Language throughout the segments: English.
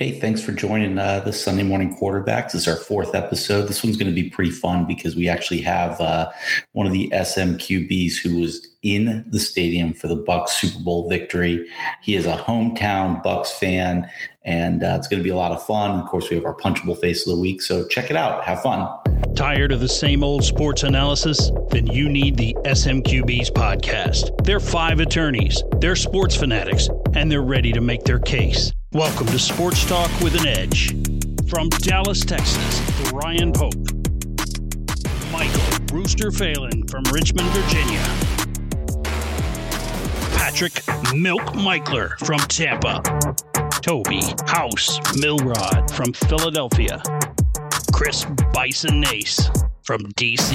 Hey, thanks for joining the Sunday Morning Quarterbacks. This is our fourth episode. This one's going to be pretty fun because we actually have one of the SMQBs who was in the stadium for the Bucs Super Bowl victory. He is a hometown Bucs fan, and it's going to be a lot of fun. Of course, we have our punchable face of the week, so check it out. Have fun. Tired of the same old sports analysis? Then you need the SMQB's podcast. They're 5 attorneys, they're sports fanatics, and they're ready to make their case. Welcome to Sports Talk with an Edge. From Dallas, Texas, Ryan Pope. Michael Rooster Phelan from Richmond, Virginia. Patrick Milk Michler from Tampa. Toby House Milrod from Philadelphia. Chris Bison Nace from DC.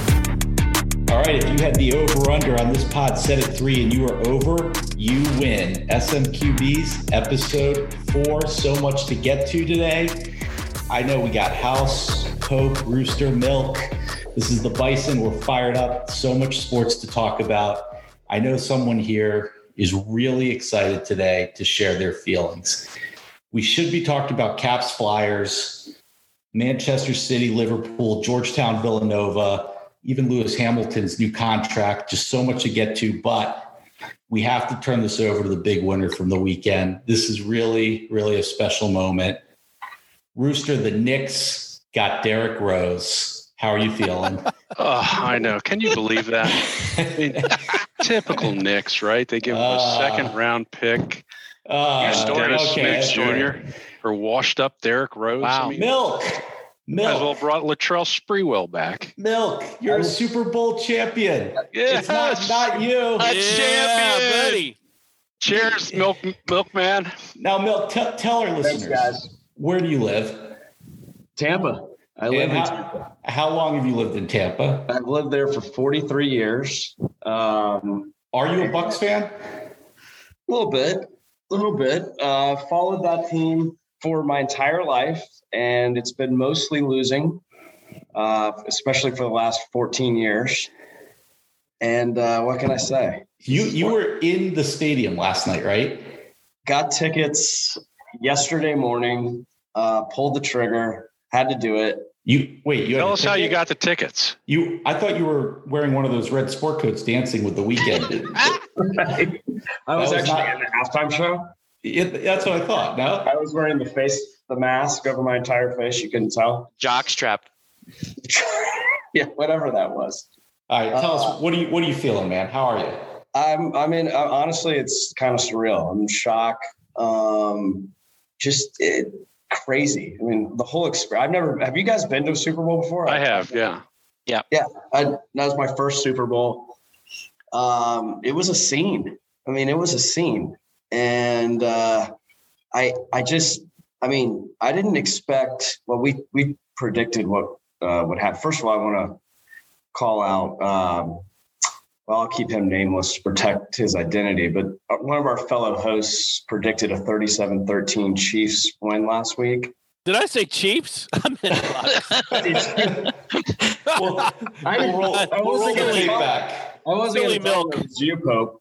All right, if you had the over-under on this pod set at 3 and you were over, you win. SMQB's episode 4. So much to get to today. I know we got House, Pope, Rooster, Milk. This is the Bison. We're fired up. So much sports to talk about. I know someone here is really excited today to share their feelings. We should be talking about Caps, Flyers, Manchester City, Liverpool, Georgetown, Villanova, even Lewis Hamilton's new contract. Just so much to get to, but we have to turn this over to the big winner from the weekend. This is really, really a special moment. Rooster, the Knicks got Derrick Rose. How are you feeling? Oh, I know. Can you believe that? I mean, typical Knicks, right? They give him a second-round pick. Dennis Smith Jr. for washed-up Derrick Rose. Wow. I mean, Milk. Might as well brought Latrell Sprewell back. Milk, you're a Super Bowl champion. Yes. It's not you. A champion, buddy. Cheers, Milkman. Now, Milk, tell our listeners, guys. Where do you live? Tampa. I live in Tampa. How long have you lived in Tampa? I've lived there for 43 years. Are you a Bucs fan? A little bit. Followed that team for my entire life, and it's been mostly losing, especially for the last 14 years. And what can I say? You were in the stadium last night, right? Got tickets yesterday morning, pulled the trigger, had to do it. Tell us how you got the tickets. I thought you were wearing one of those red sport coats dancing with The Weeknd. I was actually in the halftime show. That's what I thought. No, I was wearing the mask over my entire face. You couldn't tell. Jockstrap. Yeah, whatever that was. All right, tell us what are you feeling, man? How are you? Honestly, it's kind of surreal. I'm in shock. Crazy. I mean, the whole experience. Have you guys been to a Super Bowl before? I have, yeah. That was my first Super Bowl. It was a scene. And I didn't expect. Well, we predicted what would happen. First of all, I want to call out. I'll keep him nameless to protect his identity. But one of our fellow hosts predicted a 37-13 Chiefs win last week. Did I say Chiefs? I'm in Well, I wasn't going to take back. I wasn't going to tell him it was you, Pope.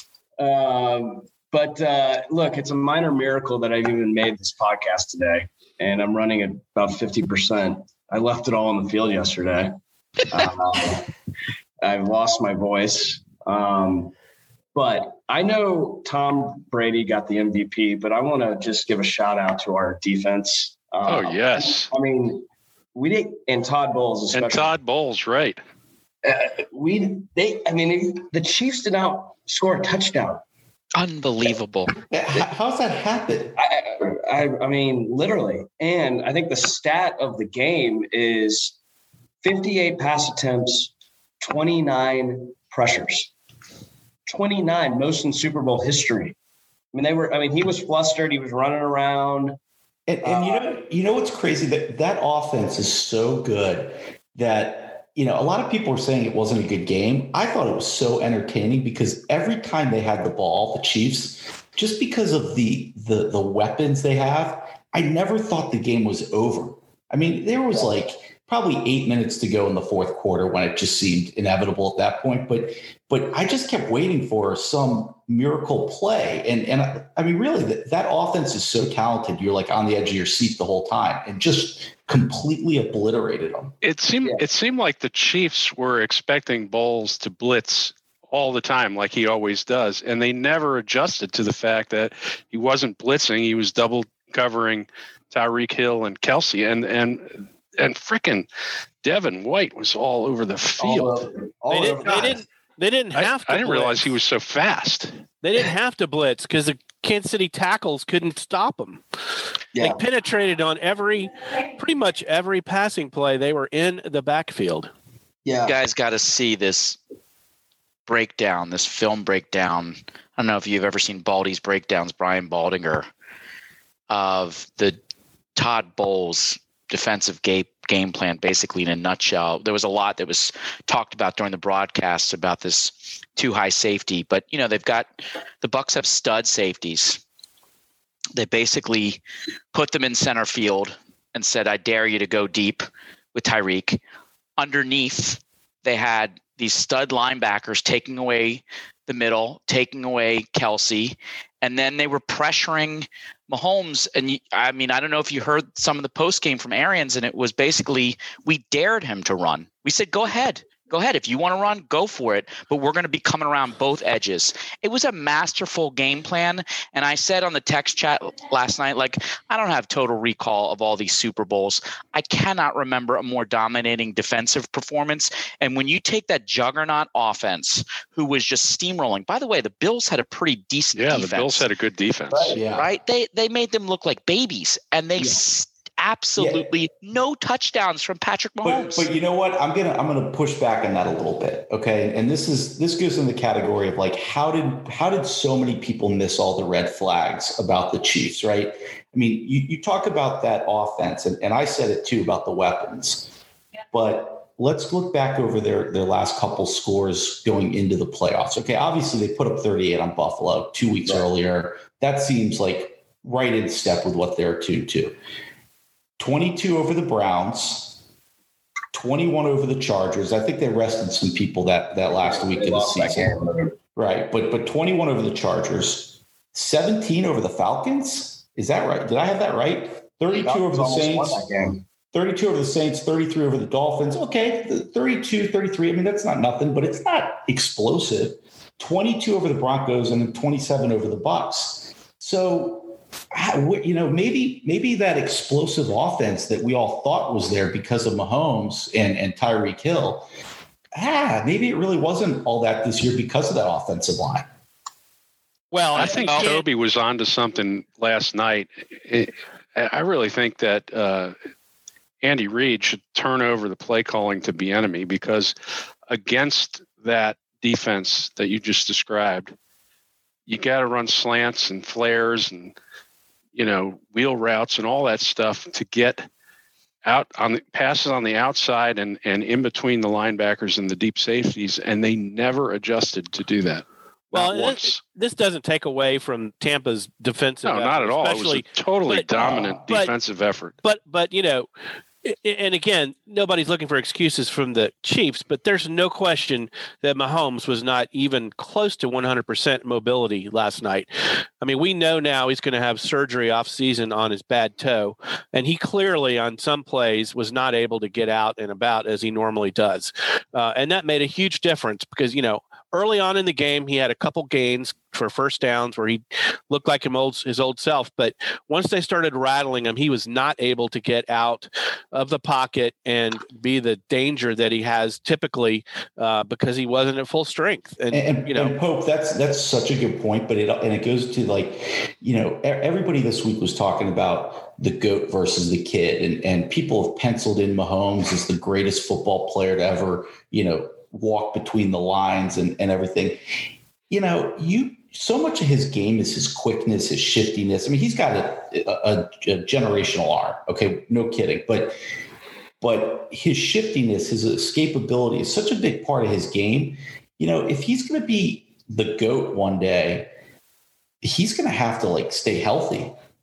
But look, it's a minor miracle that I've even made this podcast today, and I'm running at about 50%. I left it all on the field yesterday. I've lost my voice. But I know Tom Brady got the MVP, but I want to just give a shout out to our defense. Yes. I mean, we did, and Todd Bowles especially. And Todd Bowles, right. The Chiefs did not score a touchdown. Unbelievable. How's that happen? I mean, literally. And I think the stat of the game is 58 pass attempts, 29 pressures. 29, most in Super Bowl history. He was flustered. He was running around. And you know what's crazy? That offense is so good that, a lot of people were saying it wasn't a good game. I thought it was so entertaining because every time they had the ball, the Chiefs, just because of the weapons they have, I never thought the game was over. I mean, there was probably 8 minutes to go in the fourth quarter when it just seemed inevitable at that point. But I just kept waiting for some miracle play. And I mean, really, that offense is so talented. You're like on the edge of your seat the whole time and just completely obliterated them. It seemed like the Chiefs were expecting Bowles to blitz all the time like he always does. And they never adjusted to the fact that he wasn't blitzing. He was double covering Tyreek Hill and Kelce. And frickin' Devin White was all over the field. They didn't have to. I didn't realize he was so fast. They didn't have to blitz because the Kansas City tackles couldn't stop them. Yeah. They penetrated on pretty much every passing play. They were in the backfield. Yeah, you guys got to see this breakdown, this film breakdown. I don't know if you've ever seen Baldy's breakdowns, Brian Baldinger, of the Todd Bowles defensive game plan, basically in a nutshell. There was a lot that was talked about during the broadcast about this too high safety, but the Bucs have stud safeties. They basically put them in center field and said, I dare you to go deep with Tyreek. Underneath, they had these stud linebackers taking away the middle, taking away Kelce, and then they were pressuring Mahomes. And I don't know if you heard some of the post game from Arians, and it was basically, we dared him to run. We said, go ahead. If you want to run, go for it. But we're going to be coming around both edges. It was a masterful game plan. And I said on the text chat last night, I don't have total recall of all these Super Bowls. I cannot remember a more dominating defensive performance. And when you take that juggernaut offense, who was just steamrolling, by the way, the Bills had a pretty decent defense. Yeah, the Bills had a good defense. Right? They made them look like babies. And they absolutely no touchdowns from Patrick Mahomes. But you know what? I'm gonna push back on that a little bit. Okay. And this goes in the category of how did so many people miss all the red flags about the Chiefs, right? I mean, you talk about that offense, and I said it too about the weapons. But let's look back over their last couple scores going into the playoffs. Okay, obviously they put up 38 on Buffalo 2 weeks earlier. That seems like right in step with what they're 2-2. 22 over the Browns, 21 over the Chargers. I think they rested some people that last week of the season. Right. But 21 over the Chargers, 17 over the Falcons. Is that right? Did I have that right? 32 over the Saints. 32 over the Saints, 33 over the Dolphins. Okay, 32, 33. I mean, that's not nothing, but it's not explosive. 22 over the Broncos and then 27 over the Bucs. So, maybe that explosive offense that we all thought was there because of Mahomes and Tyreek Hill, maybe it really wasn't all that this year because of that offensive line. Well, I think Toby was onto something last night. I really think that Andy Reid should turn over the play calling to Bieniemy, because against that defense that you just described, you got to run slants and flares and wheel routes and all that stuff to get out on the passes on the outside and in between the linebackers and the deep safeties. And they never adjusted to do that. Well, this doesn't take away from Tampa's defensive effort. No, not at all. It was a totally dominant defensive effort. But and again, nobody's looking for excuses from the Chiefs, but there's no question that Mahomes was not even close to 100% mobility last night. I mean, we know now he's going to have surgery off season on his bad toe, and he clearly on some plays was not able to get out and about as he normally does. And that made a huge difference because, early on in the game, he had a couple gains for first downs where he looked like his old self. But once they started rattling him, he was not able to get out of the pocket and be the danger that he has typically because he wasn't at full strength. And Pope, that's such a good point. But it goes to everybody this week was talking about the GOAT versus the kid, and people have penciled in Mahomes as the greatest football player to ever, walk between the lines and everything. So much of his game is his quickness, his shiftiness. I mean, he's got a generational arm. Okay, no kidding. But his shiftiness, his escapability is such a big part of his game. If he's going to be the GOAT one day, he's going to have to stay healthy.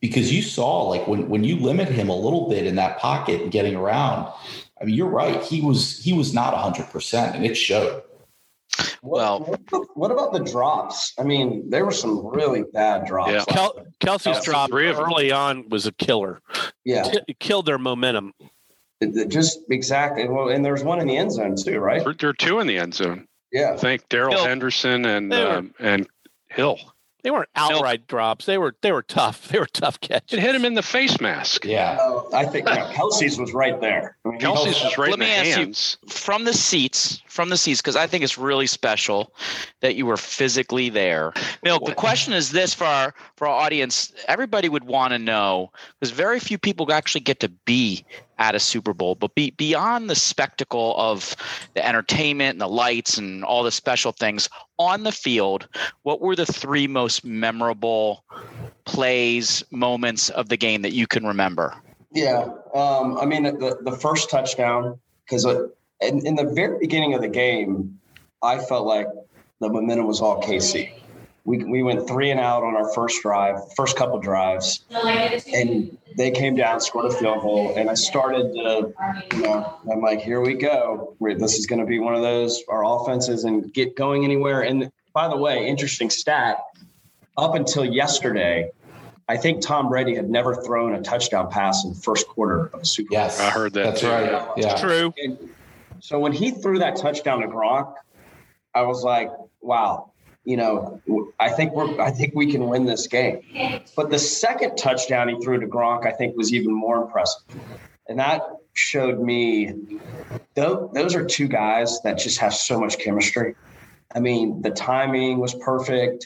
because you saw like when you limit him a little bit in that pocket and getting around, I mean, you're right. He was not 100%, and it showed. What about the drops? I mean, there were some really bad drops. Yeah. Kelsey's drop early on was a killer. Yeah. It killed their momentum. Just exactly. Well, and there's one in the end zone too, right? There are two in the end zone. Yeah. I think Darrell Henderson and Hill. They weren't outright drops. They were tough. They were tough catches. It hit him in the face mask. Yeah. I think Kelsey's was right there. I mean, Kelsey's was right Let in the me ask hands. you, from the seats, because I think it's really special that you were physically there. Milk, the question is this for our audience. Everybody would want to know, because very few people actually get to be at a Super Bowl, but beyond the spectacle of the entertainment and the lights and all the special things on the field, what were the three most memorable plays, moments of the game that you can remember? Yeah. I mean, the first touchdown, because in the very beginning of the game, I felt like the momentum was all KC. We went 3 and out on our first couple drives, and they came down, scored a field goal, and I started to, I'm like, here we go. This is going to be one of those, our offenses and get going anywhere. And by the way, interesting stat, up until yesterday, I think Tom Brady had never thrown a touchdown pass in the first quarter of a Super Bowl. Yes, I heard that. That's too. right. Yeah, true. And so when he threw that touchdown to Gronk, I was like, wow. I think we can win this game. But the second touchdown he threw to Gronk, I think, was even more impressive. And that showed me those are two guys that just have so much chemistry. I mean, the timing was perfect.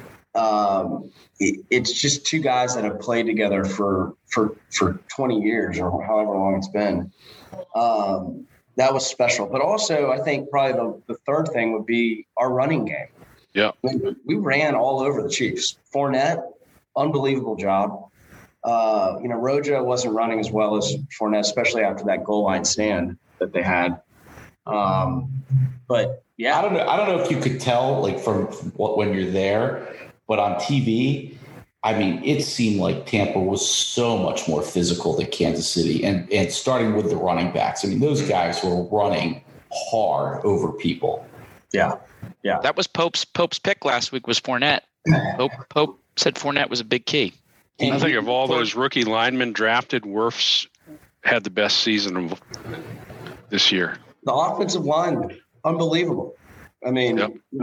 It's just two guys that have played together for 20 years or however long it's been. That was special. But also, I think probably the third thing would be our running game. Yeah. We ran all over the Chiefs. Fournette, unbelievable job. Rojo wasn't running as well as Fournette, especially after that goal line stand that they had. But yeah, I don't know if you could tell like from when you're there, but on TV, I mean, it seemed like Tampa was so much more physical than Kansas City, and starting with the running backs. I mean, those guys were running hard over people. Yeah. Yeah. That was Pope's pick last week was Fournette. Pope said Fournette was a big key. I think of all those rookie linemen drafted, Wirfs had the best season of this year. The offensive line, unbelievable. I mean,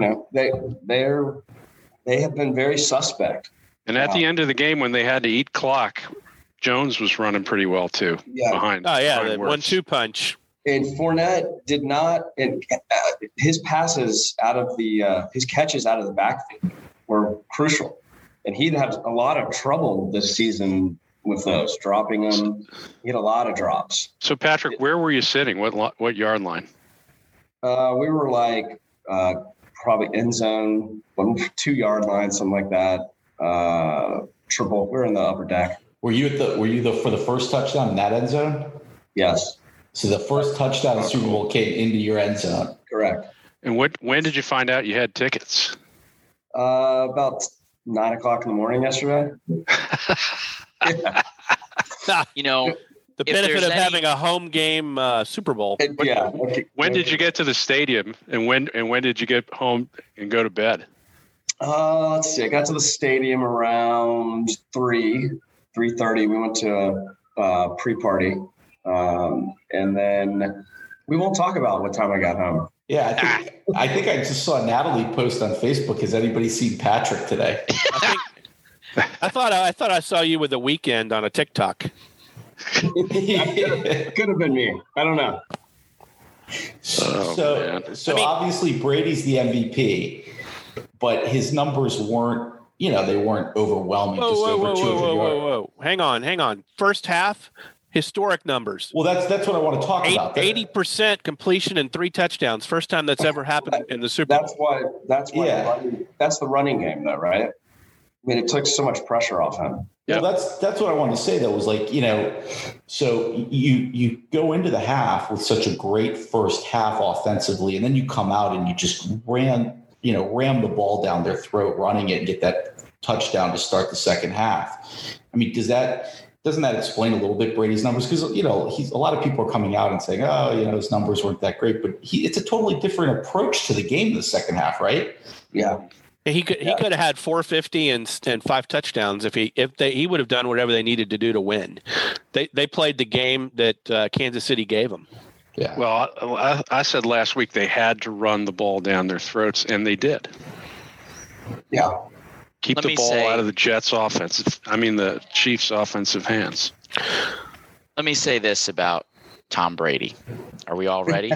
they have been very suspect. And at the end of the game, when they had to eat clock, Jones was running pretty well too. Yeah. Behind. Oh yeah, behind the 1-2 punch. And Fournette did not. And his passes out of his catches out of the backfield were crucial, and he'd had a lot of trouble this season with those dropping them. He had a lot of drops. So Patrick, where were you sitting? What yard line? We were like probably end zone, 2 yard line, something like that. Triple. We're in the upper deck. Were you for the first touchdown in that end zone? Yes. So the first touchdown in the Super Bowl came into your end zone. Correct. And when did you find out you had tickets? About 9 o'clock in the morning yesterday. The benefit of having a home game Super Bowl. Yeah. When did you get to the stadium, and when did you get home and go to bed? Let's see. I got to the stadium around 3:30. We went to a pre-party. And then we won't talk about what time I got home. Yeah, I think I just saw Natalie post on Facebook. Has anybody seen Patrick today? I thought I saw you with The Weeknd on a TikTok. Could have been me. I don't know. So obviously Brady's the MVP, but his numbers weren't. They weren't overwhelming. Whoa. Hang on. First half. Historic numbers. Well, that's what I want to talk about. 80% completion and 3 touchdowns. First time that's ever happened in the Super Bowl. That's the running game, though, right? I mean, it took so much pressure off him. Yeah, well, that's what I wanted to say. That was like, so you go into the half with such a great first half offensively, and then you come out and you just ram the ball down their throat, running it, and get that touchdown to start the second half. I mean, doesn't that explain a little bit Brady's numbers? Because, a lot of people are coming out and saying, his numbers weren't that great, but it's a totally different approach to the game in the second half, right? Yeah. He could have had 450 and 5 touchdowns if he would have done whatever they needed to do to win. They played the game that Kansas City gave them. Yeah. Well, I said last week they had to run the ball down their throats, and they did. Yeah. Keep the ball out of the the Chiefs' offensive hands. Let me say this about Tom Brady. Are we all ready?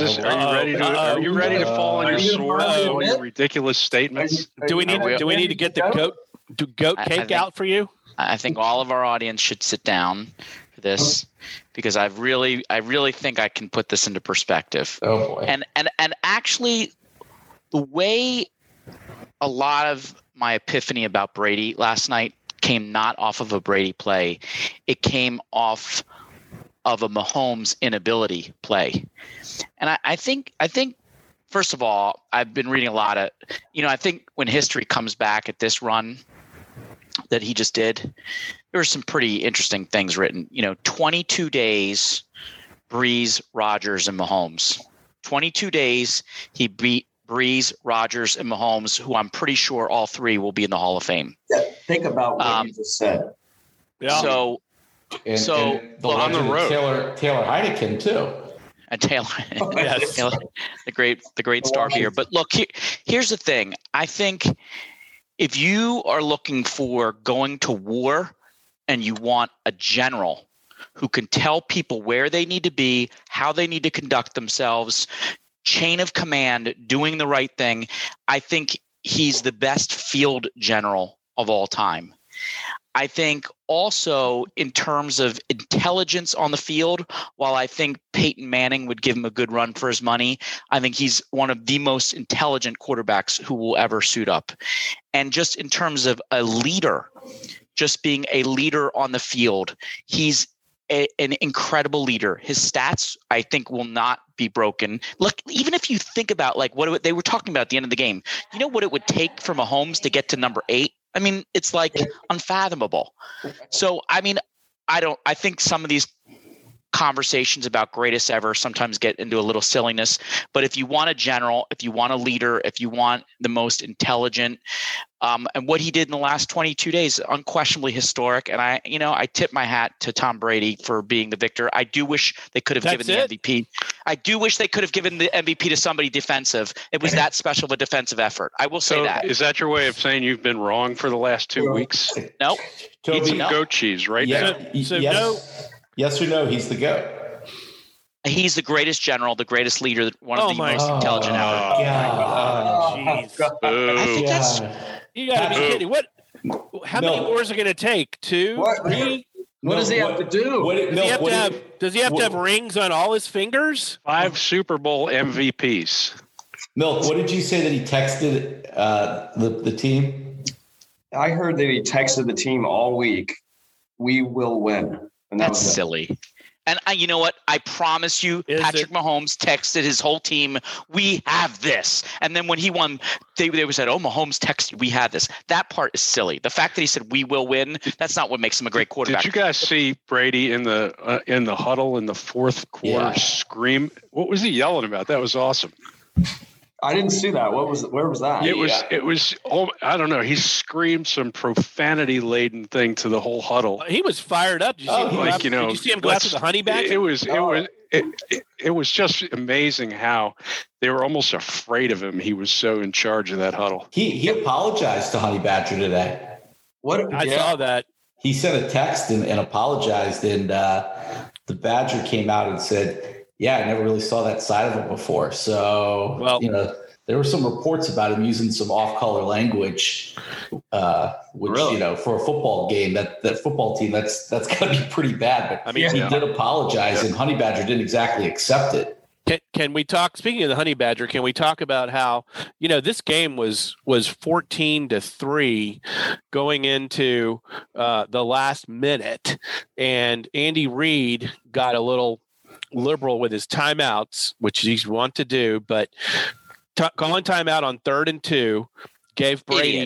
Are you ready to fall on your sword with all your ridiculous statements? Do we need to get the goat cake out for you? I think all of our audience should sit down for this, because I really think I can put this into perspective. Oh boy. And actually, the way a lot of my epiphany about Brady last night came not off of a Brady play. It came off of a Mahomes inability play. And I think first of all, I've been reading a lot of, I think when history comes back at this run that he just did, there were some pretty interesting things written. 22 days, Breeze, Rodgers, and Mahomes. 22 days, he beat Breeze, Rodgers, and Mahomes, who I'm pretty sure all three will be in the Hall of Fame. Yeah, think about what you just said. Yeah. And on the road, Taylor Heineken too. And Taylor, yes. Taylor, the great star here. But look, here's the thing. I think if you are looking for going to war and you want a general who can tell people where they need to be, how they need to conduct themselves, chain of command, doing the right thing, I think he's the best field general of all time. I think also in terms of intelligence on the field, while I think Peyton Manning would give him a good run for his money, I think he's one of the most intelligent quarterbacks who will ever suit up. And just in terms of a leader, just being a leader on the field, he's an incredible leader. His stats, I think, will not be broken. Look, even if you think about like what they were talking about at the end of the game, you know what it would take for Mahomes to get to number 8? I mean, it's like unfathomable. So, I mean, I think some of these conversations about greatest ever sometimes get into a little silliness. But if you want a general, if you want a leader, if you want the most intelligent, and what he did in the last 22 days, unquestionably historic. And I tip my hat to Tom Brady for being the victor. I do wish they could have given the MVP. I do wish they could have given the MVP to somebody defensive. It was that special of a defensive effort. I will say that. Is that your way of saying you've been wrong for the last 2 weeks? Nope. Eat some goat cheese right now. Yes or no, he's the GOAT. He's the greatest general, the greatest leader, one of the most intelligent ever. I think that's you got to be kidding. What? How many more is it going to take? 2, 3? What does he have to do? Does he have to have rings on all his fingers? 5 Super Bowl MVPs. Milk, what did you say that he texted the team? I heard that he texted the team all week, "We will win." And that's silly. And you know what? I promise you, Patrick Mahomes texted his whole team, "We have this." And then when he won, they said, "Oh, Mahomes texted, we have this." That part is silly. The fact that he said, "We will win," that's not what makes him a great quarterback. Did you guys see Brady in the huddle in the fourth quarter scream? What was he yelling about? That was awesome. I didn't see that. Where was that? It was. Oh, I don't know. He screamed some profanity-laden thing to the whole huddle. He was fired up. Did you see him go after the honey badger? It was just amazing how they were almost afraid of him. He was so in charge of that huddle. He apologized to Honey Badger today. I saw that. He sent a text and apologized, and the Badger came out and said, "Yeah, I never really saw that side of him before." So, there were some reports about him using some off-color language, which, for a football game, that football team, that's got to be pretty bad. But he did apologize, and Honey Badger didn't exactly accept it. Can we talk? Speaking of the Honey Badger, can we talk about how this game was 14-3 going into the last minute, and Andy Reid got a little liberal with his timeouts, which he's want to do, but calling timeout on 3rd and 2 gave Brady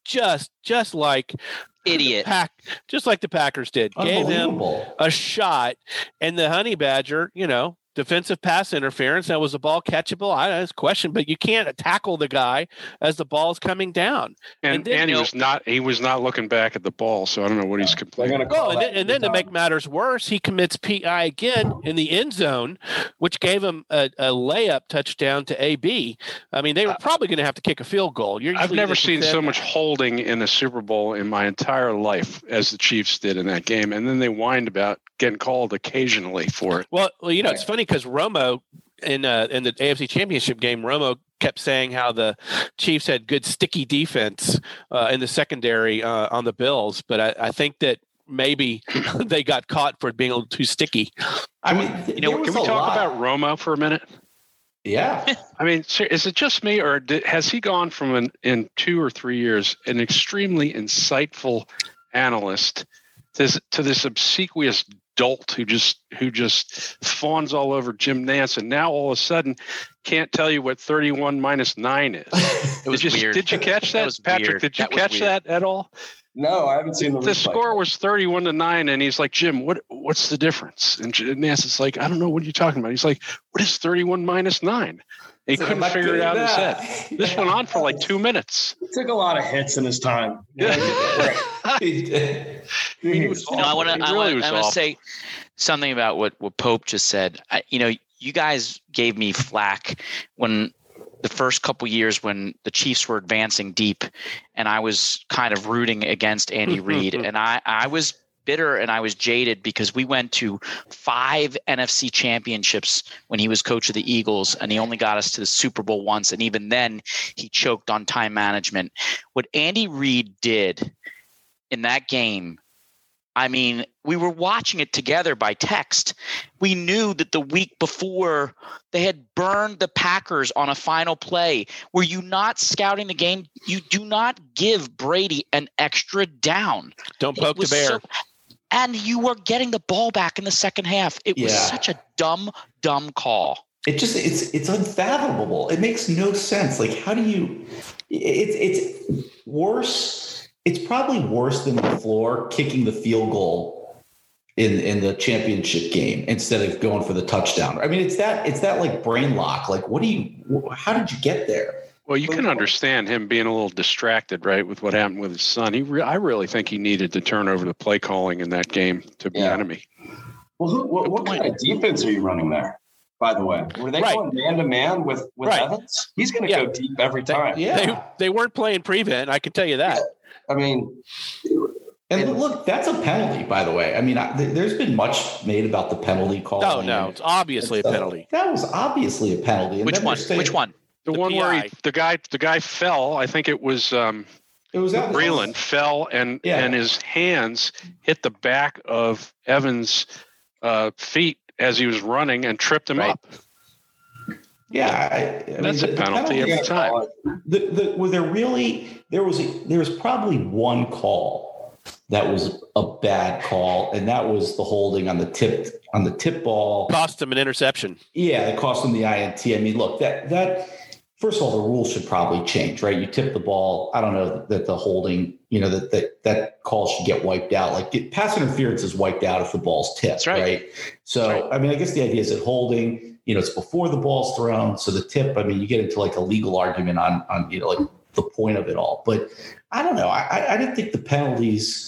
just like idiot. Just like the Packers did. Gave him a shot, and the Honey Badger, defensive pass interference. Now, was the ball catchable? I don't know, it's a question, but you can't tackle the guy as the ball's coming down. And then, he was not looking back at the ball, so I don't know what he's complaining about. And then to make matters worse, he commits PI again in the end zone, which gave him a layup touchdown to AB. I mean, they were probably going to have to kick a field goal. I've never seen so much holding in a Super Bowl in my entire life as the Chiefs did in that game. And then they whined about getting called occasionally for it. Well, it's funny because Romo in the AFC Championship game, Romo kept saying how the Chiefs had good sticky defense in the secondary on the Bills, but I think that maybe they got caught for being a little too sticky. I mean, can we talk about Romo for a minute? Yeah. I mean, is it just me, or has he gone from in 2 or 3 years an extremely insightful analyst to this obsequious dolt who just fawns all over Jim Nantz, and now all of a sudden can't tell you what 31 minus 9 is? It was weird. Did you catch that, Patrick? Weird. Did you catch that at all? No, I haven't seen the score was 31-9, and he's like, Jim, what's the difference? And Nantz is like, I don't know what you're talking about. He's like, what is 31 minus 9? He couldn't figure it out in his head. This went on for like 2 minutes. He took a lot of hits in his time. I want to say something about what Pope just said. You guys gave me flack when the first couple years when the Chiefs were advancing deep, and I was kind of rooting against Andy Reid, and I was bitter and I was jaded because we went to 5 NFC championships when he was coach of the Eagles, and he only got us to the Super Bowl once, and even then he choked on time management. What Andy Reid did in that game, I mean, we were watching it together by text. We knew that the week before they had burned the Packers on a final play. Were you not scouting the game? You do not give Brady an extra down. Don't poke the bear. And you were getting the ball back in the second half. It was such a dumb call. It's unfathomable. It makes no sense. Like, how do you? It's worse. It's probably worse than LaFleur kicking the field goal in the championship game instead of going for the touchdown. I mean, it's that like brain lock. Like, how did you get there? Well, you can understand him being a little distracted, right, with what happened with his son. I really think he needed to turn over the play calling in that game to Bieniemy. Well, what kind of defense are you running there, by the way? Were they going man-to-man with Evans? He's going to go deep every time. They weren't playing prevent, I can tell you that. I mean... And look, that's a penalty, by the way. I mean, there's been much made about the penalty call. Oh, no, it's obviously a penalty. That was obviously a penalty. Which one? The one PI. Where the guy fell. I think it was Breland fell and his hands hit the back of Evans' feet as he was running and tripped him up. Yeah, that's a penalty every time. There was probably one call that was a bad call, and that was the holding on the tip ball. Cost him an interception. Yeah, it cost him the INT. I mean, look, that first of all, the rules should probably change, right? You tip the ball. I don't know that the holding, that call should get wiped out. Like, pass interference is wiped out if the ball's tipped, right? So, I mean, I guess the idea is that holding, it's before the ball's thrown. So the tip, I mean, you get into like a legal argument on like the point of it all. But I don't know. I didn't think the penalties,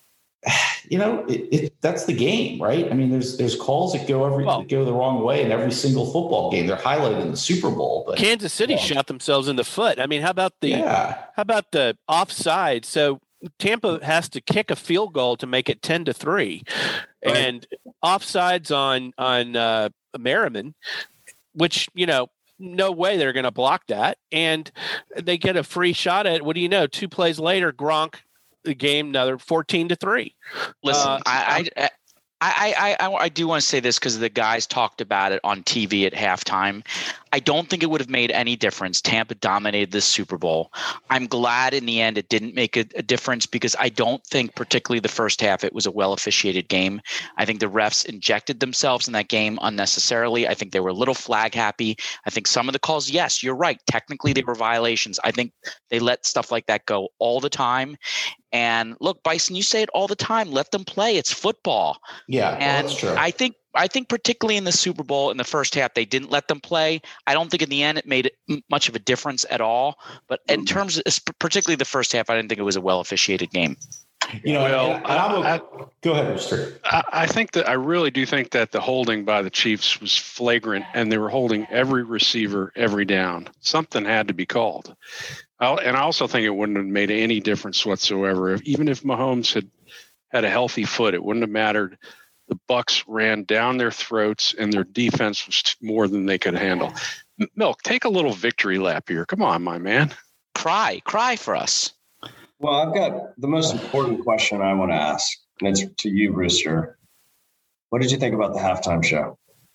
that's the game, right? I mean, there's calls that go the wrong way in every single football game. They're highlighted in the Super Bowl. But Kansas City shot themselves in the foot. I mean, how about the offside? So Tampa has to kick a field goal to make it 10-3, and offsides on Merriman, which no way they're going to block that, and they get a free shot at it. What do you know? 2 plays later, Gronk. The game another 14-3. Listen, I do want to say this because the guys talked about it on TV at halftime. I don't think it would have made any difference. Tampa dominated this Super Bowl. I'm glad in the end it didn't make a difference because I don't think, particularly the first half, it was a well-officiated game. I think the refs injected themselves in that game unnecessarily. I think they were a little flag happy. I think some of the calls, yes, you're right. Technically, they were violations. I think they let stuff like that go all the time. And look, Bison, you say it all the time. Let them play. It's football. Yeah, and that's true. I think particularly in the Super Bowl in the first half, they didn't let them play. I don't think in the end it made much of a difference at all. But in terms of particularly the first half, I didn't think it was a well-officiated game. Go ahead, Rooster. I really do think that the holding by the Chiefs was flagrant, and they were holding every receiver every down. Something had to be called. And I also think it wouldn't have made any difference whatsoever. Even if Mahomes had a healthy foot, it wouldn't have mattered. The Bucs ran down their throats, and their defense was more than they could handle. Milk, take a little victory lap here. Come on, my man. Cry for us. Well, I've got the most important question I want to ask, and it's to you, Rooster. What did you think about the halftime show?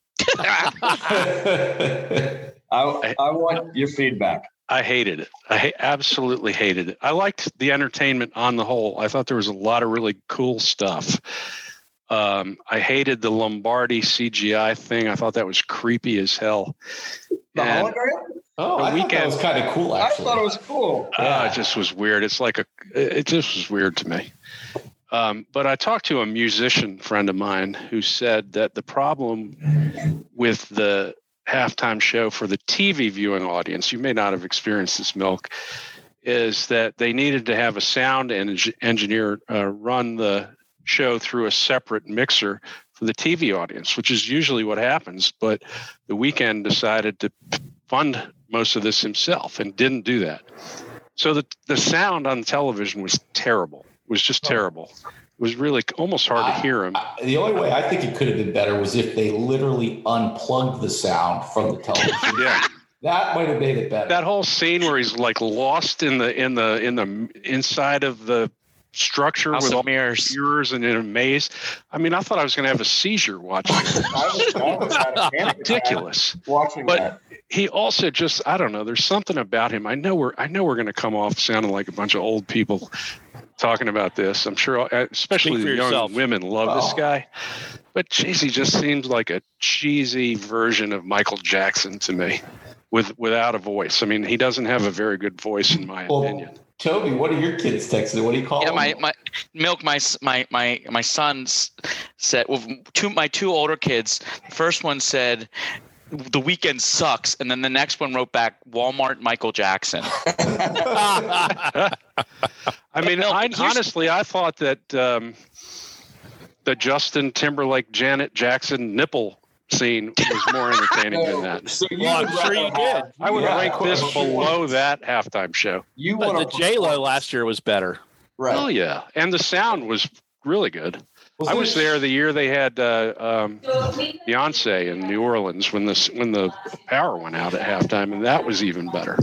I want your feedback. I hated it. I absolutely hated it. I liked the entertainment on the whole. I thought there was a lot of really cool stuff. I hated the Lombardi CGI thing. I thought that was creepy as hell. The hologram? Oh, I thought that was kind of cool, actually. I thought it was cool. It just was weird. It just was weird to me. But I talked to a musician friend of mine who said that the problem with the halftime show for the TV viewing audience, you may not have experienced this, Milk, is that they needed to have a sound engineer run the show through a separate mixer for the TV audience, which is usually what happens. But the Weeknd decided to fund most of this himself and didn't do that. So the sound on television was terrible. It was just terrible. It was really almost hard to hear him. The only way I think it could have been better was if they literally unplugged the sound from the television. Yeah. That might have made it better. That whole scene where he's like lost in the inside of the structure House with of all mirrors and in a maze. I mean, I thought I was going to have a seizure watching it. I was kind of panicked Ridiculous. Watching that. He also just, I don't know, there's something about him. I know we're going to come off sounding like a bunch of old people talking about this. I'm sure, especially the young women love this guy. But geez, he just seems like a cheesy version of Michael Jackson to me, without a voice. I mean, he doesn't have a very good voice in my opinion. Toby, what are your kids texting? What do you call them? My sons said, my two older kids, the first one said, "The Weeknd sucks," and then the next one wrote back, "Walmart Michael Jackson." I mean, honestly, I thought that the Justin Timberlake, Janet Jackson nipple scene was more entertaining than that. So I'm sure you did. I would rank this below that halftime show. But the J-Lo last year was better. Right. Oh, yeah. And the sound was really good. I was there the year they had Beyonce in New Orleans when the power went out at halftime, and that was even better.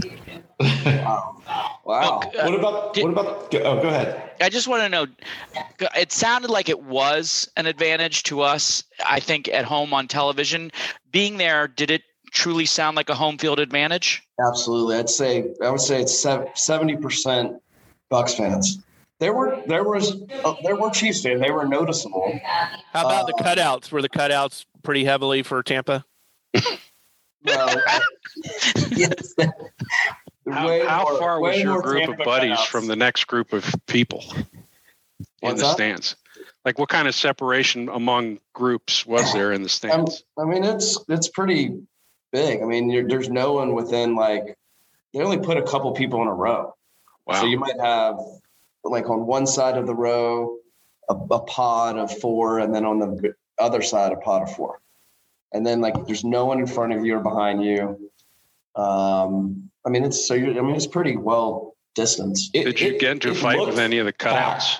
Wow. What about? Go ahead. I just want to know. It sounded like it was an advantage to us. I think at home on television, being there, did it truly sound like a home field advantage? Absolutely. I would say it's 70% Bucs fans. There were Chiefs fans. They were noticeable. How about the cutouts? Were the cutouts pretty heavily for Tampa? Well, yes. How far was your group of buddies cutouts from the next group of people in the stands? Like, what kind of separation among groups was there in the stands? I mean, it's pretty big. I mean, there's no one within, like, they only put a couple people in a row. Wow. So you might have, like, on one side of the row, a pod of 4, and then on the other side, a pod of 4. And then, like, there's no one in front of you or behind you. I mean, it's pretty well distanced. Did you get into a fight with any of the cutouts?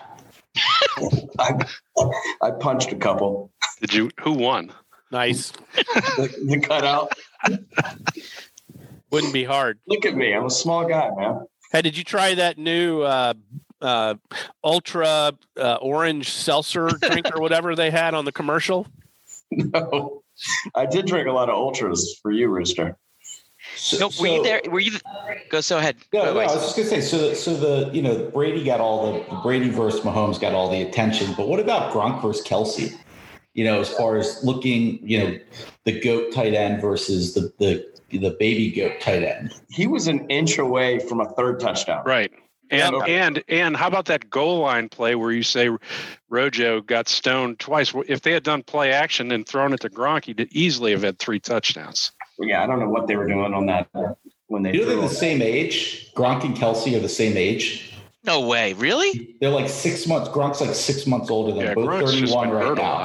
I punched a couple. Did you? Who won? Nice. The cutout. Wouldn't be hard. Look at me. I'm a small guy, man. Hey, did you try that new ultra orange seltzer drink or whatever they had on the commercial? No, I did drink a lot of ultras for you, Rooster. Were you there? Were you? Go ahead. No, I was just gonna say. So the Brady got all the Brady versus Mahomes got all the attention, but what about Gronk versus Kelsey? As far as looking, the GOAT tight end versus the baby GOAT tight end. He was an inch away from a third touchdown. Right. And how about that goal line play where you say Rojo got stoned twice? If they had done play action and thrown it to Gronk, he'd easily have had 3 touchdowns. Yeah, I don't know what they were doing on that when they. They're the same age. Gronk and Kelsey are the same age. No way, really? They're like 6 months. Gronk's like 6 months older than both. Gronk's 31 right now.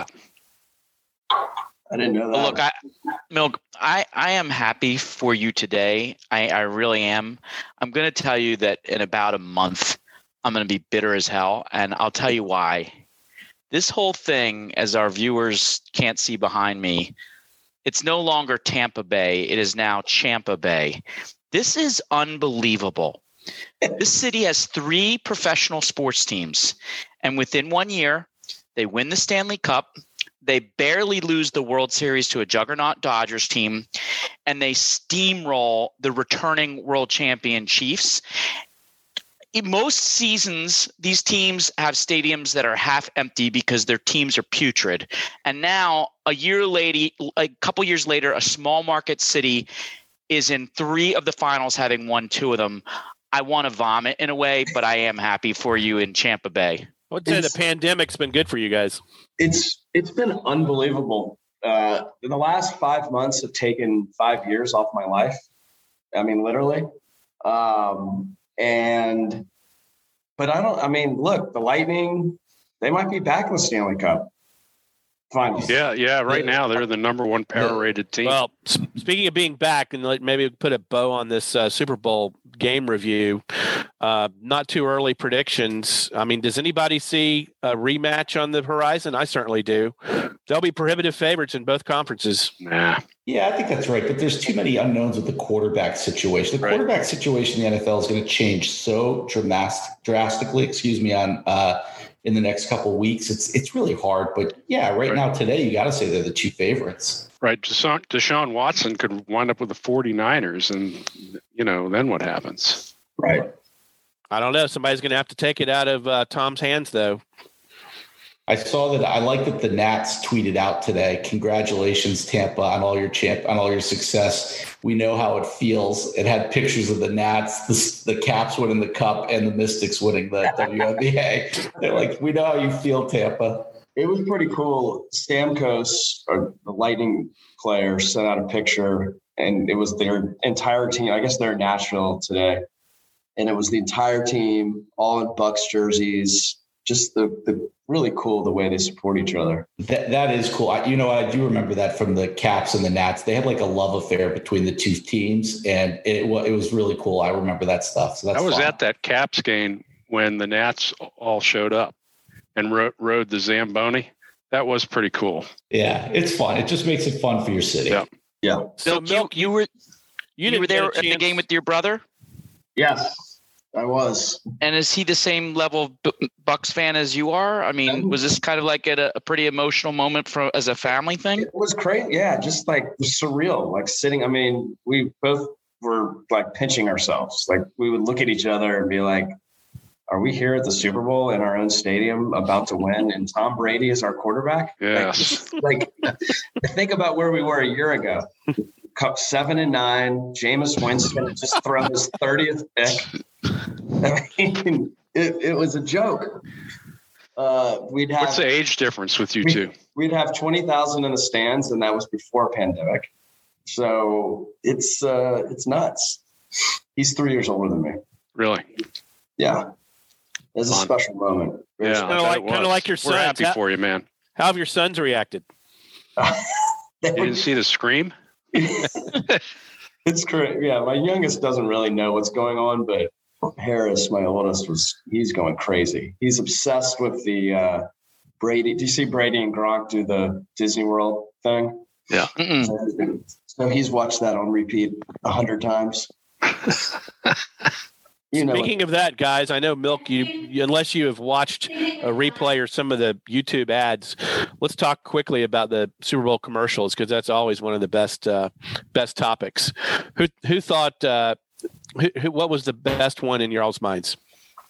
I didn't know that. Look, Milk, I am happy for you today. I really am. I'm going to tell you that in about a month, I'm going to be bitter as hell, and I'll tell you why. This whole thing, as our viewers can't see behind me, it's no longer Tampa Bay. It is now Champa Bay. This is unbelievable. This city has 3 professional sports teams, and within 1 year, they win the Stanley Cup. They barely lose the World Series to a juggernaut Dodgers team, and they steamroll the returning world champion Chiefs. In most seasons, these teams have stadiums that are half empty because their teams are putrid. And now, a couple years later, a small market city is in 3 of the finals, having won 2 of them. I want to vomit in a way, but I am happy for you in Tampa Bay. I would say the pandemic's been good for you guys. It's been unbelievable. The last 5 months have taken 5 years off my life. I mean, literally. But look, the Lightning, they might be back in the Stanley Cup finals. Yeah. Right now, they're the number 1 power-rated team. Well, speaking of being back, and maybe put a bow on this Super Bowl game review, not too early predictions. I mean, does anybody see a rematch on the horizon? I certainly do. They'll be prohibitive favorites in both conferences. Nah. Yeah, I think that's right. But there's too many unknowns with the quarterback situation. The quarterback situation in the NFL is going to change so drastically, in the next couple of weeks. It's really hard. But yeah, right now today, you got to say they're the 2 favorites. Right. Deshaun Watson could wind up with the 49ers, and, then what happens? Right. I don't know. Somebody's going to have to take it out of Tom's hands, though. I saw that. I like that the Nats tweeted out today. Congratulations, Tampa, on all your success. We know how it feels. It had pictures of the Nats, the Caps winning the Cup, and the Mystics winning the WNBA. They're like, we know how you feel, Tampa. It was pretty cool. Stamkos, the Lightning player, sent out a picture, and it was their entire team. I guess they're in Nashville today, and it was the entire team, all in Bucks jerseys. Just the really cool the way they support each other. That is cool. I do remember that from the Caps and the Nats. They had like a love affair between the 2 teams, and it was really cool. I remember that stuff. So I was at that Caps game when the Nats all showed up and rode the Zamboni. That was pretty cool. Yeah, it's fun. It just makes it fun for your city. Yeah. So Milk, you were there at the game with your brother? Yes. I was. And is he the same level Bucks fan as you are? I mean, was this kind of like a pretty emotional moment as a family thing? It was crazy. Yeah, just like surreal. Like sitting. I mean, we both were like pinching ourselves. Like we would look at each other and be like, "Are we here at the Super Bowl in our own stadium about to win? And Tom Brady is our quarterback?" Yes. Like think about where we were a year ago. Cup 7-9. Jameis Winston had just thrown his 30th pick. I mean, it was a joke. What's the age difference with you two? We'd have 20,000 in the stands, and that was before pandemic. So it's nuts. He's 3 years older than me. Really? Yeah. It's a special moment. Yeah, kind of like your sons. We're happy for you, man. How have your sons reacted? You didn't see the scream? It's correct. Yeah, my youngest doesn't really know what's going on, but Harris, my oldest, he's going crazy. He's obsessed with the Brady. Do you see Brady and Gronk do the Disney World thing? Yeah. So he's watched that on repeat 100 times. Speaking of that, guys, I know Milk. You unless you have watched a replay or some of the YouTube ads, let's talk quickly about the Super Bowl commercials because that's always one of the best topics. Who thought? What was the best one in your all's minds?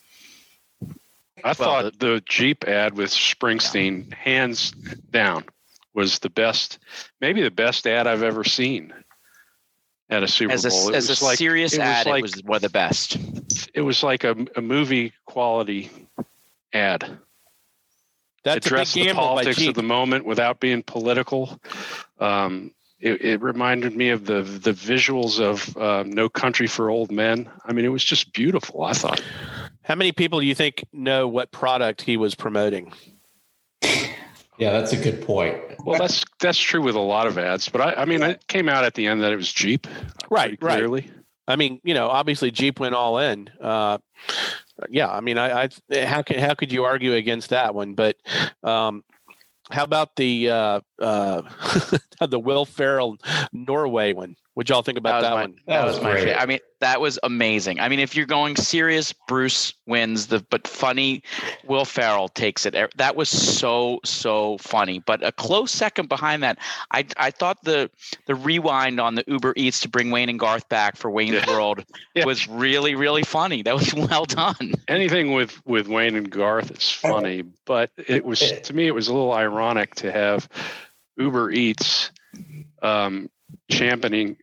I thought the Jeep ad with Springsteen, hands down, was the best, maybe the best ad I've ever seen at a Super Bowl. As a serious ad, it was one of the best. It was like a movie quality ad. That's addressed a big the gamble politics by Jeep. of the moment without being political. It reminded me of the visuals of No Country for Old Men. I mean, it was just beautiful, I thought. How many people do you think know what product he was promoting? Yeah, that's a good point. Well, that's true with a lot of ads, but I mean, it came out at the end that it was Jeep. Right. Clearly. I mean, obviously Jeep went all in. Yeah, I mean, how could you argue against that one? But how about the the Will Ferrell Norway one? What'd y'all think about that one? That was my favorite. I mean, that was amazing. I mean, if you're going serious, Bruce wins but funny, Will Ferrell takes it. That was so funny. But a close second behind that, I thought the rewind on the Uber Eats to bring Wayne and Garth back for Wayne's World was really, really funny. That was well done. Anything with Wayne and Garth is funny, but it was, to me, it was a little ironic to have Uber Eats championing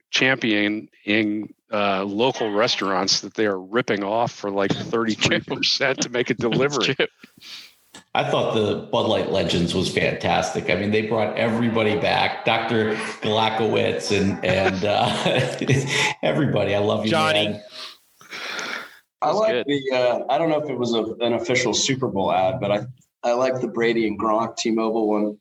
local restaurants that they are ripping off for like 33% to make a delivery. I thought the Bud Light Legends was fantastic. I mean, they brought everybody back, Dr. Galakowitz and everybody. I love you, Johnny. man. I like the, I don't know if it was an official Super Bowl ad, but I like the Brady and Gronk T-Mobile one.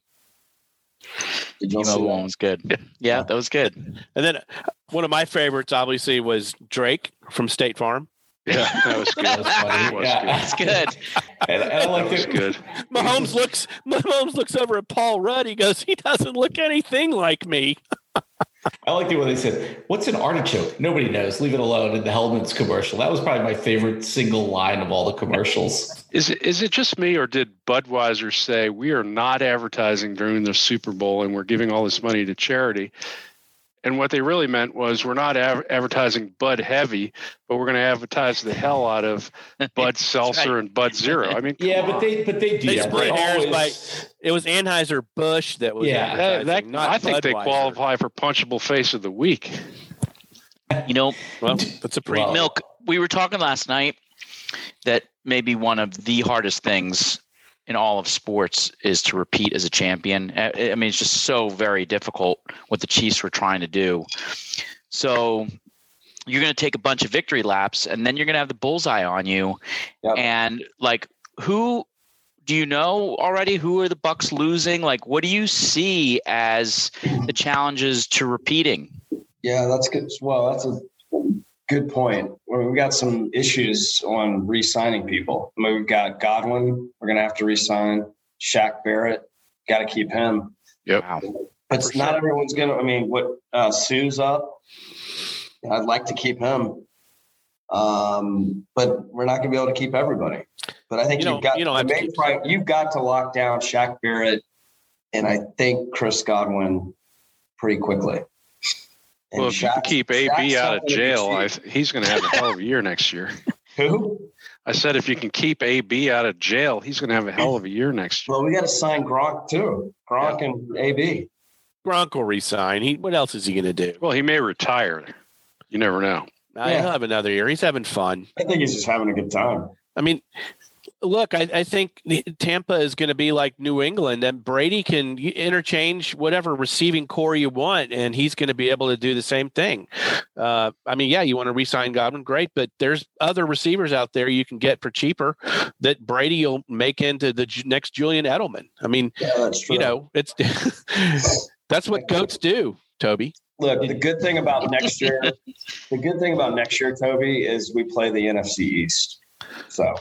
T-Mobile one was good. Yeah, that was good. And then one of my favorites, obviously, was Drake from State Farm. Yeah, that was good. That's good. And I like it. Good. Mahomes looks over at Paul Rudd. He goes, he doesn't look anything like me. I liked it when they said, "What's an artichoke?" Nobody knows. Leave it alone. In the Hellman's commercial, that was probably my favorite single line of all the commercials. Is it just me, or did Budweiser say we are not advertising during the Super Bowl and we're giving all this money to charity? And what they really meant was we're not advertising Bud Heavy, but we're going to advertise the hell out of Bud Seltzer and Bud Zero. I mean, yeah, but they do they that. split hairs by it was Anheuser-Busch that was I think they qualify for punchable face of the week. Well, that's a Milk. We were talking last night that maybe one of the hardest things in all of sports is to repeat as a champion. I mean, it's just so very difficult what the Chiefs were trying to do. So you're going to take a bunch of victory laps and then you're going to have the bullseye on you. Yep. And like, who do you know already? Who are the Bucs losing? Like, what do you see as the challenges to repeating? Yeah, that's good. Well, that's a good point. We've got some issues on re-signing people. I mean, we've got Godwin. We're going to have to re-sign. Shaq Barrett. Got to keep him. Yep. But not everyone's going to. I mean, what Sue's up. I'd like to keep him. But we're not going to be able to keep everybody. But I think you've got to lock down Shaq Barrett and I think Chris Godwin pretty quickly. And well, if you can keep AB out of jail, he's going to have a hell of a year next year. Who? I said if you can keep AB out of jail, he's going to have a hell of a year next year. Well, we got to sign Gronk too. Gronk and AB. Gronk will resign. What else is he going to do? Well, he may retire. You never know. He'll have another year. He's having fun. I think he's just having a good time. I mean, look, I think Tampa is going to be like New England, and Brady can interchange whatever receiving core you want, and he's going to be able to do the same thing. I mean, yeah, you want to re-sign Godwin, great, but there's other receivers out there you can get for cheaper that Brady will make into the next Julian Edelman. I mean, that's true. It's that's what GOATs do, Toby. Look, the good thing about next year, Toby, is we play the NFC East. So,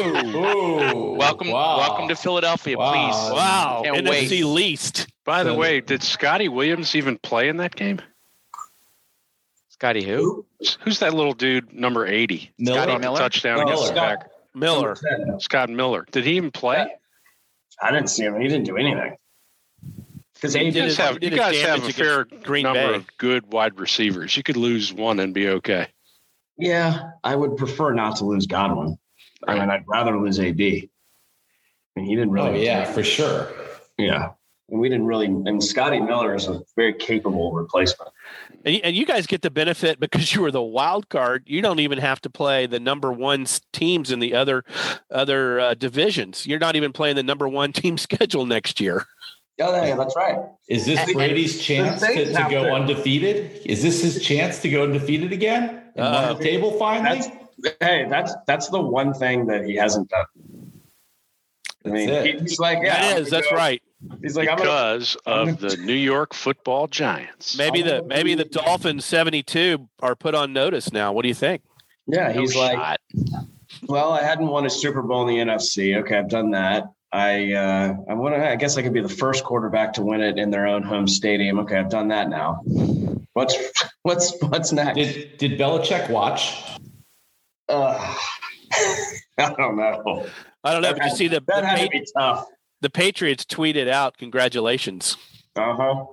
welcome to Philadelphia, please. Wow, NFC least. By the way, did Scotty Williams even play in that game? Scotty who? Who's that little dude, number 80? Scotty Miller? Touchdown against the Packers. Miller. Scott Miller. Did he even play? I didn't see him. He didn't do anything. Because you guys have a fair number of good wide receivers. You could lose one and be okay. Yeah, I would prefer not to lose Godwin. I mean, I'd rather lose AB. I mean, he didn't really. Oh, yeah, for sure. Yeah. And we didn't really. And Scotty Miller is a very capable replacement. And you guys get the benefit because you were the wild card. You don't even have to play the number one teams in the other divisions. You're not even playing the number one team schedule next year. Oh, yeah, that's right. Is this Brady's chance to go undefeated? Is this his chance to go undefeated again and run the table finally? That's the one thing that he hasn't done. I mean, he's like, yeah, that is. That's right. He's like, because of the New York Football Giants. Maybe the Dolphins 72 are put on notice now. What do you think? Yeah, he's like, well, I hadn't won a Super Bowl in the NFC. Okay, I've done that. I guess I could be the first quarterback to win it in their own home stadium. Okay, I've done that now. What's next? Did Belichick watch? I don't know. But you see that had to be tough. The Patriots tweeted out, "Congratulations." Uh-huh.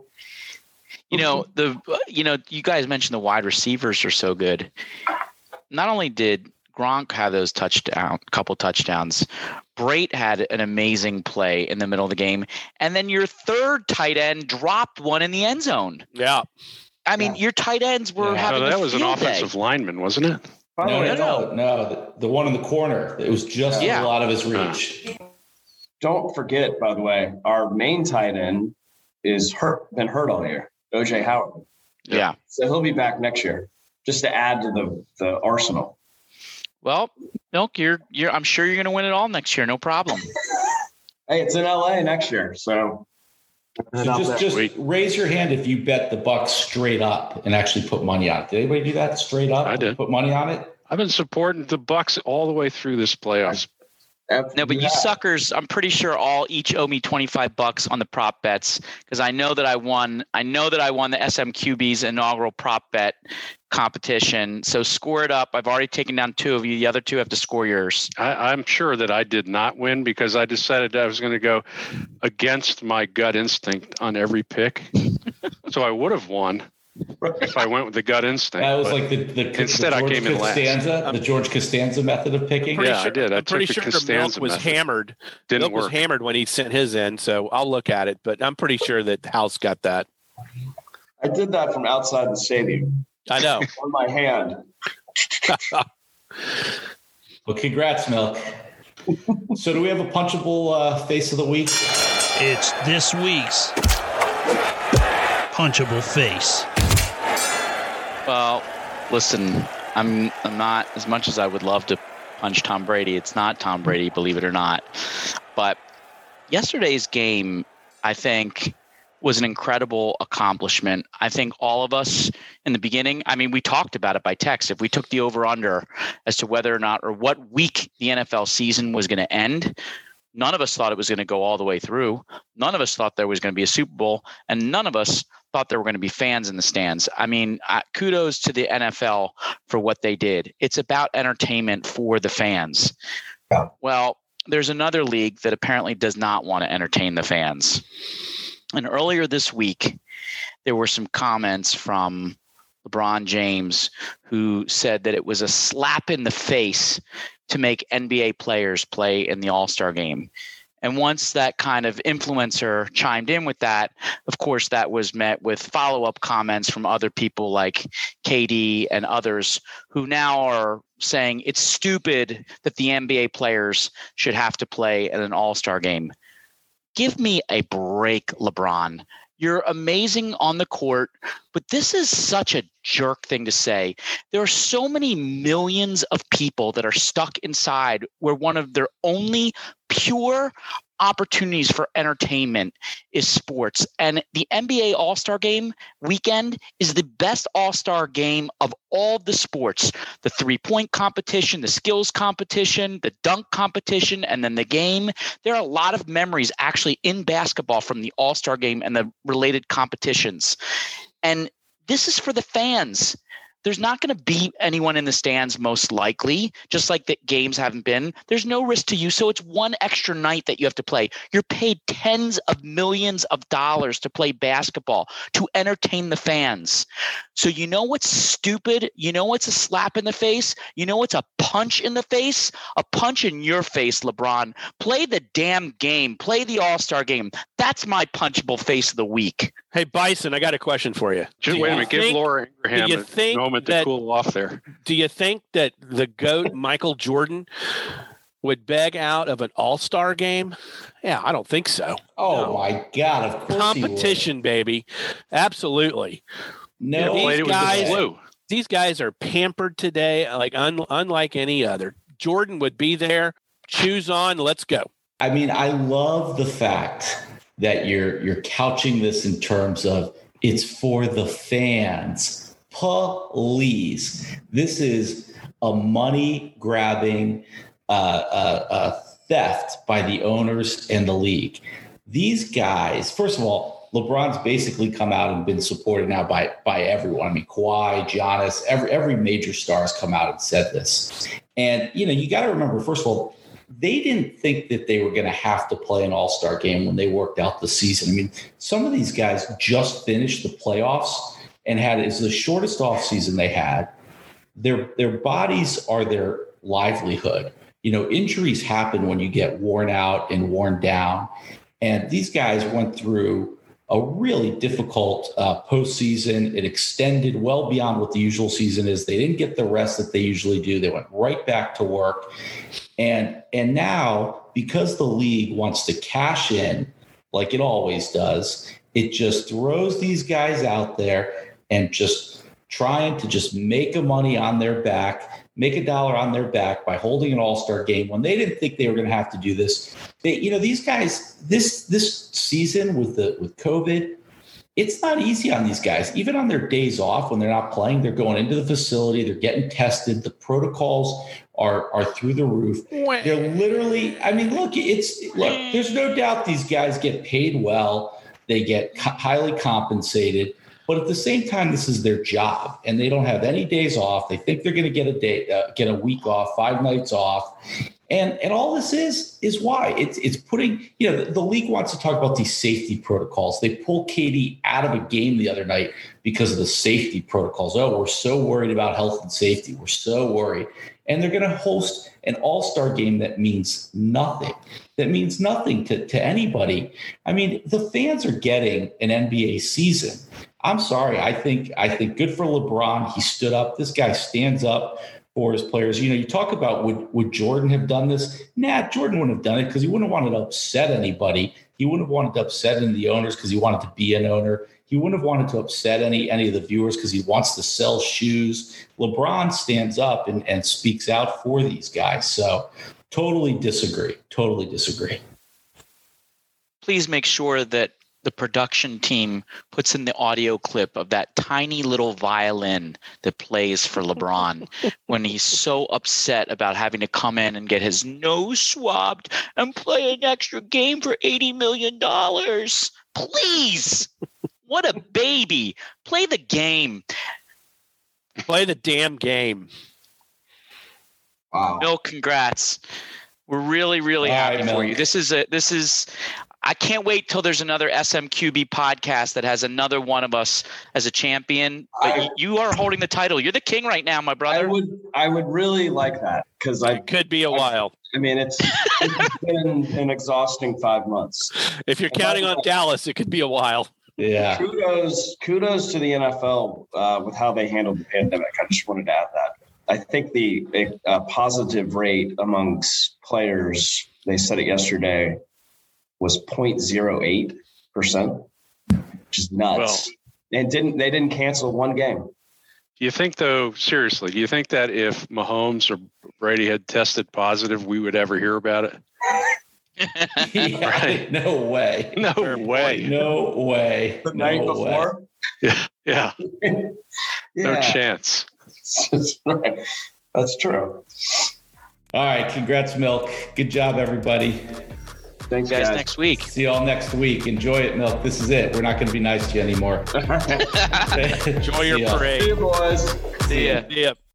You guys mentioned the wide receivers are so good. Not only did Gronk had those couple touchdowns, Brate had an amazing play in the middle of the game, and then your third tight end dropped one in the end zone. Yeah, I mean your tight ends were having. That was an offensive day. lineman, wasn't it? No. The one in the corner. It was just a lot of his reach. Don't forget, by the way, our main tight end is been hurt all year. OJ Howard. Yeah. So he'll be back next year, just to add to the arsenal. Well, Milk, I'm sure you're going to win it all next year. No problem. Hey, it's in LA next year, so just raise your hand if you bet the Bucs straight up and actually put money on it. Did anybody do that straight up? I did. Put money on it. I've been supporting the Bucs all the way through this playoffs. No, but you suckers, I'm pretty sure each owe me $25 on the prop bets because I know that I won. I know that I won the SMQB's inaugural prop bet competition. So score it up. I've already taken down 2 of you. The other 2 have to score yours. I'm sure that I did not win because I decided I was going to go against my gut instinct on every pick. So I would have won if I went with the gut instinct. That was like instead I came in last. The George Costanza method of picking. I did. I'm pretty sure Milk was hammered. Didn't work. Was hammered when he sent his in, so I'll look at it. But I'm pretty sure that House got that. I did that from outside the stadium. I know. On my hand. Well, congrats, Milk. So do we have a punchable face of the week? It's this week's punchable face. Well, listen, I'm not, as much as I would love to punch Tom Brady, it's not Tom Brady, believe it or not. But yesterday's game, I think, was an incredible accomplishment. I think all of us in the beginning, I mean, we talked about it by text. If we took the over-under as to whether or not or what week the NFL season was going to end, none of us thought it was going to go all the way through. None of us thought there was going to be a Super Bowl, and none of us thought there were going to be fans in the stands. I mean, kudos to the NFL for what they did. It's about entertainment for the fans. Well, there's another league that apparently does not want to entertain the fans. And earlier this week, there were some comments from LeBron James who said that it was a slap in the face to make NBA players play in the All-Star game. And once that kind of influencer chimed in with that, of course, that was met with follow-up comments from other people like KD and others who now are saying it's stupid that the NBA players should have to play in an All-Star game. Give me a break, LeBron. You're amazing on the court, but this is such a jerk thing to say. There are so many millions of people that are stuck inside where one of their only pure opportunities for entertainment is sports. And the NBA All-Star Game weekend is the best All-Star game of all the sports. The three-point competition, the skills competition, the dunk competition, and then the game. There are a lot of memories actually in basketball from the All-Star Game and the related competitions. And this is for the fans. There's not going to be anyone in the stands, most likely, just like the games haven't been. There's no risk to you. So it's one extra night that you have to play. You're paid tens of millions of dollars to play basketball, to entertain the fans. So you know what's stupid? You know what's a slap in the face? You know what's a punch in the face? A punch in your face, LeBron. Play the damn game. Play the All-Star game. That's my punchable face of the week. Hey, Bison, I got a question for you. Just wait a minute. Give Laura Ingraham a moment to cool off there. Do you think that the GOAT, Michael Jordan, would beg out of an all-star game? Yeah, I don't think so. Oh, no. My God. Of course competition, baby. Absolutely. No, these guys are pampered today, like unlike any other. Jordan would be there. Shoes on. Let's go. I mean, I love the fact that you're couching this in terms of it's for the fans. Please. This is a money grabbing theft by the owners and the league. These guys, first of all, LeBron's basically come out and been supported now by everyone. I mean, Kawhi, Giannis, every major star has come out and said this. And, you got to remember, first of all, they didn't think that they were going to have to play an all-star game when they worked out the season. I mean, some of these guys just finished the playoffs and it's the shortest offseason they had. Their bodies are their livelihood. Injuries happen when you get worn out and worn down. And these guys went through a really difficult postseason. It extended well beyond what the usual season is. They didn't get the rest that they usually do. They went right back to work. And now, because the league wants to cash in, like it always does, it just throws these guys out there and just trying to just make a money on their back, make $1 on their back by holding an all-star game when they didn't think they were going to have to do this. These guys, this season with COVID, it's not easy on these guys. Even on their days off, when they're not playing, they're going into the facility, they're getting tested. The protocols are through the roof. They're literally, look, there's no doubt these guys get paid well. They get highly compensated. But at the same time, this is their job, and they don't have any days off. They think they're going to get a week off, 5 nights off, and all this is why it's putting. The league wants to talk about these safety protocols. They pulled KD out of a game the other night because of the safety protocols. Oh, we're so worried about health and safety. We're so worried, and they're going to host an all-star game that means nothing. That means nothing to anybody. I mean, the fans are getting an NBA season. I'm sorry. I think good for LeBron. He stood up. This guy stands up for his players. You talk about would Jordan have done this? Nah, Jordan wouldn't have done it because he wouldn't have wanted to upset anybody. He wouldn't have wanted to upset any of the owners because he wanted to be an owner. He wouldn't have wanted to upset any of the viewers because he wants to sell shoes. LeBron stands up and speaks out for these guys. So totally disagree. Please make sure that the production team puts in the audio clip of that tiny little violin that plays for LeBron when he's so upset about having to come in and get his nose swabbed and play an extra game for $80 million. Please. What a baby. Play the game. Play the damn game. Wow. Bill, congrats. We're really, really happy for you. This is I can't wait till there's another SMQB podcast that has another one of us as a champion. But you are holding the title. You're the king right now, my brother. I would really like that because it could be a while. I mean, it's been an exhausting 5 months. If you're counting on Dallas, it could be a while. Yeah. Kudos to the NFL with how they handled the pandemic. I just wanted to add that. I think the positive rate amongst players, they said it yesterday, was 0.08%, which is nuts. Well, and they didn't cancel one game. Do you think, though, seriously, do you think that if Mahomes or Brady had tested positive, we would ever hear about it? Yeah, right. No way. No way. The night before? Yeah. No chance. That's true. All right. Congrats, Milk. Good job, everybody. Thanks, guys. Next week. See you all next week. Enjoy it, Milk. This is it. We're not going to be nice to you anymore. Enjoy your parade. See you, boys. See ya. See ya.